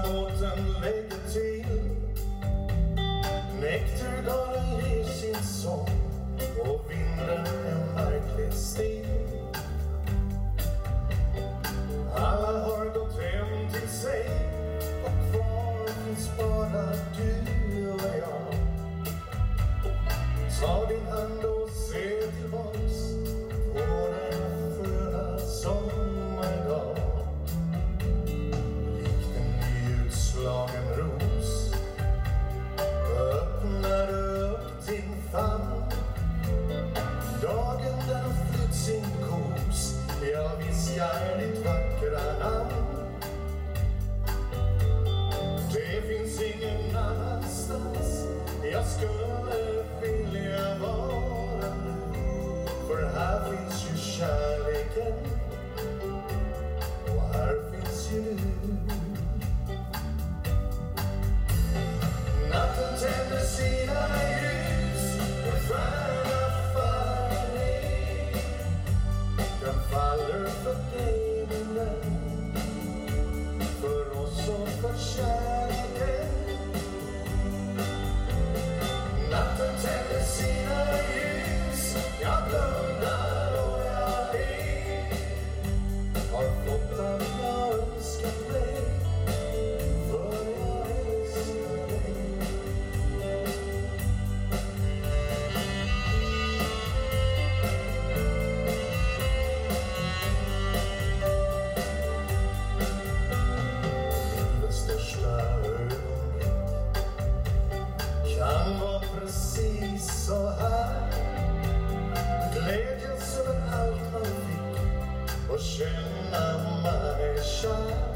båten lägger till. Näktergalen ger sin sång och vinden är märkligt still. Alla har gått hem till sig och kvar finns bara du och jag. Ta din hand och se tillbaks på den sköna sommardag. Likt en nyutslagen ros öppnar upp din famn. Dagen den flytt sin kos, jag viskar ditt vackra namn. Det finns ingen annanstans jag skulle vilja vara nu. För här finns ju kärleken och här finns ju du. Natten tänder sina ljus och stjärna faller ner. Den faller för dig min vän, för oss och för kärleken. Natten tänder sina ljus, jag blundar och jag ler. Har fått allt jag önskat mig, för jag älskar dig. Livets största ögonblick kan vara precis så här. Glädjas över allt man fick och känna man är kär.